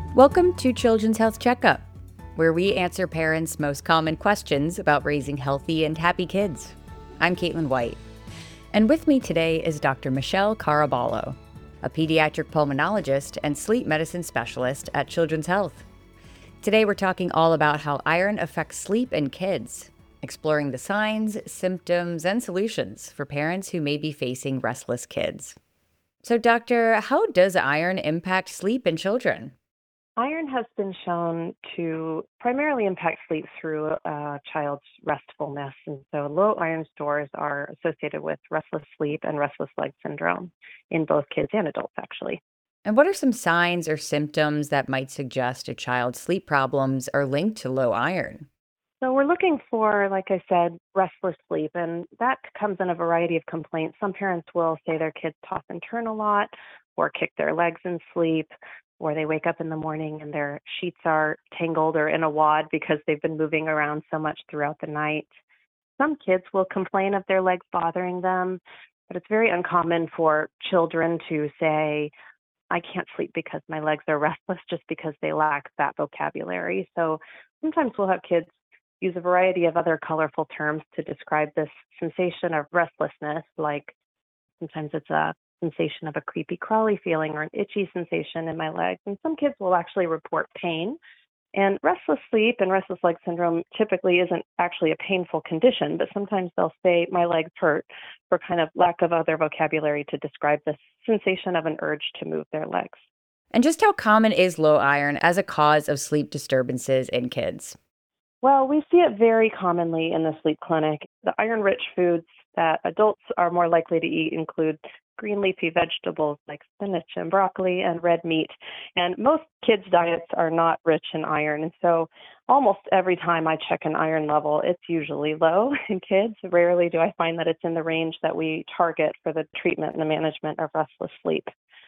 Welcome to Children's Health Checkup, where we answer parents' most common questions about raising healthy and happy kids. I'm Caitlin White, and with me today is Dr. Michelle Caraballo, a pediatric pulmonologist and sleep medicine specialist at Children's Health. Today we're talking all about how iron affects sleep in kids, exploring the signs, symptoms, and solutions for parents who may be facing restless kids. So, Doctor, how does iron impact sleep in children? Iron has been shown to primarily impact sleep through a child's restfulness. And so low iron stores are associated with restless sleep and restless leg syndrome in both kids and adults, actually. And what are some signs or symptoms that might suggest a child's sleep problems are linked to low iron? So we're looking for, like I said, restless sleep, and that comes in a variety of complaints. Some parents will say their kids toss and turn a lot, or kick their legs in sleep, or they wake up in the morning and their sheets are tangled or in a wad because they've been moving around so much throughout the night. Some kids will complain of their legs bothering them, but it's very uncommon for children to say, I can't sleep because my legs are restless just because they lack that vocabulary. So sometimes we'll have kids use a variety of other colorful terms to describe this sensation of restlessness, like sometimes it's a sensation of a creepy crawly feeling or an itchy sensation in my legs. And some kids will actually report pain. And restless sleep and restless leg syndrome typically isn't actually a painful condition, but sometimes they'll say, my legs hurt, for kind of lack of other vocabulary to describe this sensation of an urge to move their legs. And just how common is low iron as a cause of sleep disturbances in kids? Well, we see it very commonly in the sleep clinic. The iron-rich foods that adults are more likely to eat include green leafy vegetables like spinach and broccoli and red meat. And most kids' diets are not rich in iron. And so almost every time I check an iron level, it's usually low in kids. Rarely do I find that it's in the range that we target for the treatment and the management of restless sleep.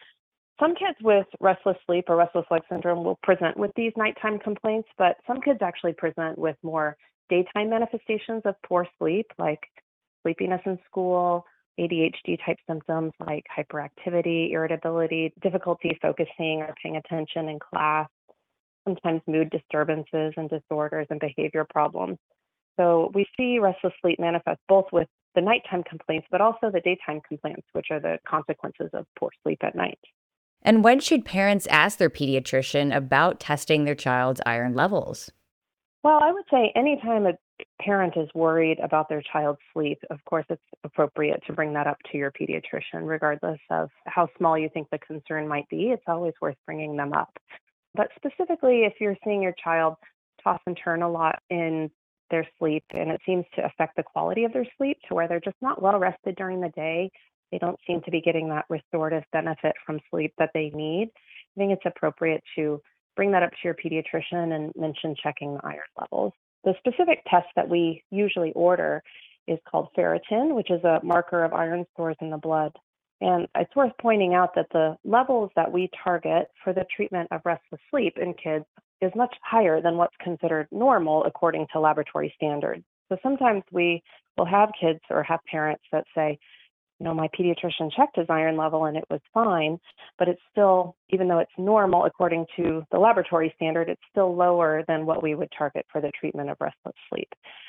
Some kids with restless sleep or restless leg syndrome will present with these nighttime complaints, but some kids actually present with more daytime manifestations of poor sleep, like sleepiness in school, ADHD type symptoms like hyperactivity, irritability, difficulty focusing or paying attention in class, sometimes mood disturbances and disorders and behavior problems. So we see restless sleep manifest both with the nighttime complaints, but also the daytime complaints, which are the consequences of poor sleep at night. And when should parents ask their pediatrician about testing their child's iron levels? Well, I would say anytime a parent is worried about their child's sleep, of course, it's appropriate to bring that up to your pediatrician, regardless of how small you think the concern might be. It's always worth bringing them up. But specifically, if you're seeing your child toss and turn a lot in their sleep and it seems to affect the quality of their sleep to where they're just not well rested during the day, they don't seem to be getting that restorative benefit from sleep that they need, I think it's appropriate to bring that up to your pediatrician and mention checking the iron levels. The specific test that we usually order is called ferritin, which is a marker of iron stores in the blood. And it's worth pointing out that the levels that we target for the treatment of restless sleep in kids is much higher than what's considered normal according to laboratory standards. So sometimes we will have kids or have parents that say, my pediatrician checked his iron level and it was fine, but it's still, even though it's normal according to the laboratory standard, it's still lower than what we would target for the treatment of restless sleep.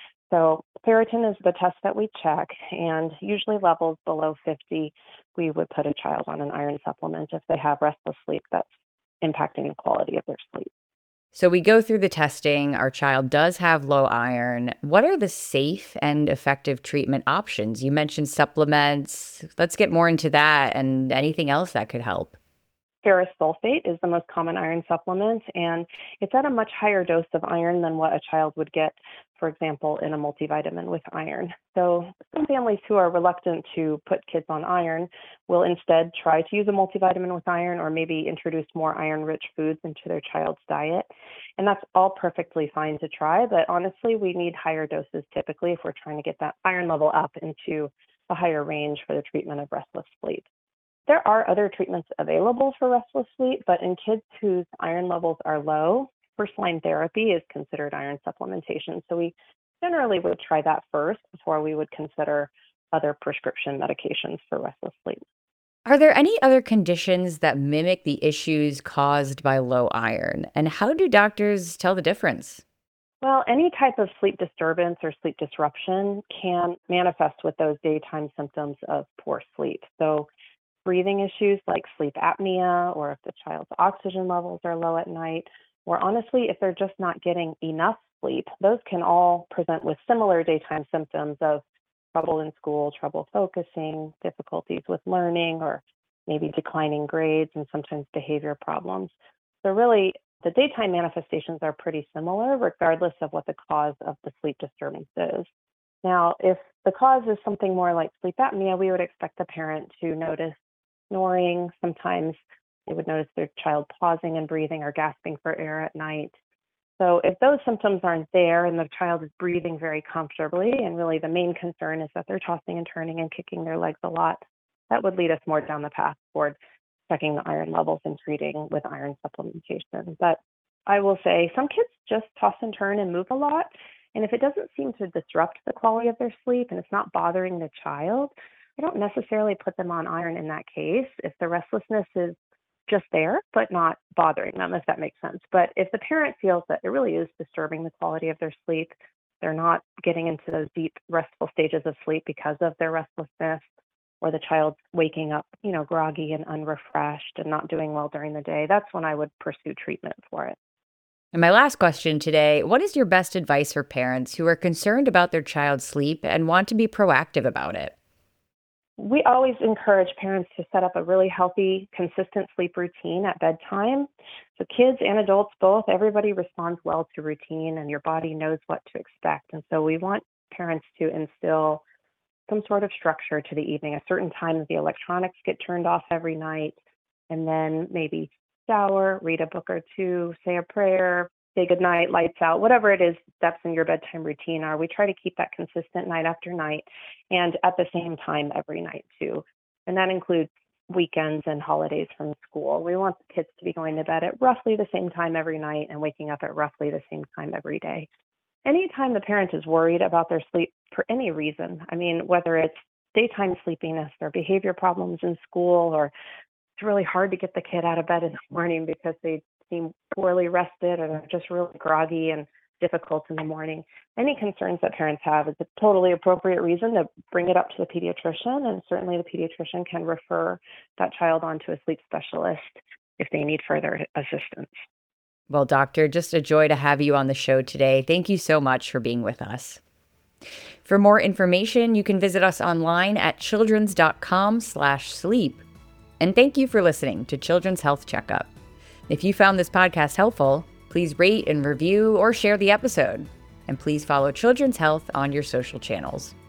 So ferritin is the test that we check, and usually levels below 50, we would put a child on an iron supplement if they have restless sleep that's impacting the quality of their sleep. So we go through the testing. Our child does have low iron. What are the safe and effective treatment options? You mentioned supplements. Let's get more into that and anything else that could help. Ferrous sulfate is the most common iron supplement, and it's at a much higher dose of iron than what a child would get, for example, in a multivitamin with iron. So some families who are reluctant to put kids on iron will instead try to use a multivitamin with iron or maybe introduce more iron-rich foods into their child's diet. And that's all perfectly fine to try, but honestly, we need higher doses typically if we're trying to get that iron level up into a higher range for the treatment of restless sleep. There are other treatments available for restless sleep, but in kids whose iron levels are low, first-line therapy is considered iron supplementation. So we generally would try that first before we would consider other prescription medications for restless sleep. Are there any other conditions that mimic the issues caused by low iron? And how do doctors tell the difference? Well, any type of sleep disturbance or sleep disruption can manifest with those daytime symptoms of poor sleep. So, breathing issues like sleep apnea, or if the child's oxygen levels are low at night, or honestly, if they're just not getting enough sleep, those can all present with similar daytime symptoms of trouble in school, trouble focusing, difficulties with learning, or maybe declining grades and sometimes behavior problems. So, really, the daytime manifestations are pretty similar, regardless of what the cause of the sleep disturbance is. Now, if the cause is something more like sleep apnea, we would expect the parent to notice snoring. Sometimes they would notice their child pausing and breathing or gasping for air at night. So if those symptoms aren't there and the child is breathing very comfortably, and really the main concern is that they're tossing and turning and kicking their legs a lot, that would lead us more down the path toward checking the iron levels and treating with iron supplementation. But I will say some kids just toss and turn and move a lot. And if it doesn't seem to disrupt the quality of their sleep and it's not bothering the child, I don't necessarily put them on iron in that case. If the restlessness is just there, but not bothering them, if that makes sense. But if the parent feels that it really is disturbing the quality of their sleep, they're not getting into those deep, restful stages of sleep because of their restlessness, or the child's waking up, groggy and unrefreshed and not doing well during the day, that's when I would pursue treatment for it. And my last question today, what is your best advice for parents who are concerned about their child's sleep and want to be proactive about it? We always encourage parents to set up a really healthy, consistent sleep routine at bedtime. So kids and adults both, everybody responds well to routine and your body knows what to expect. And so we want parents to instill some sort of structure to the evening. A certain time the electronics get turned off every night, and then maybe shower, read a book or two, say a prayer, say goodnight, lights out, whatever it is steps in your bedtime routine are. We try to keep that consistent night after night and at the same time every night too. And that includes weekends and holidays from school. We want the kids to be going to bed at roughly the same time every night and waking up at roughly the same time every day. Anytime the parent is worried about their sleep for any reason, I mean, whether it's daytime sleepiness or behavior problems in school, or it's really hard to get the kid out of bed in the morning because they seem poorly rested or they're just really groggy and difficult in the morning. Any concerns that parents have is a totally appropriate reason to bring it up to the pediatrician, and certainly the pediatrician can refer that child on to a sleep specialist if they need further assistance. Well, doctor, just a joy to have you on the show today. Thank you so much for being with us. For more information, you can visit us online at childrens.com/sleep. And thank you for listening to Children's Health Checkup. If you found this podcast helpful, please rate and review or share the episode. And please follow Children's Health on your social channels.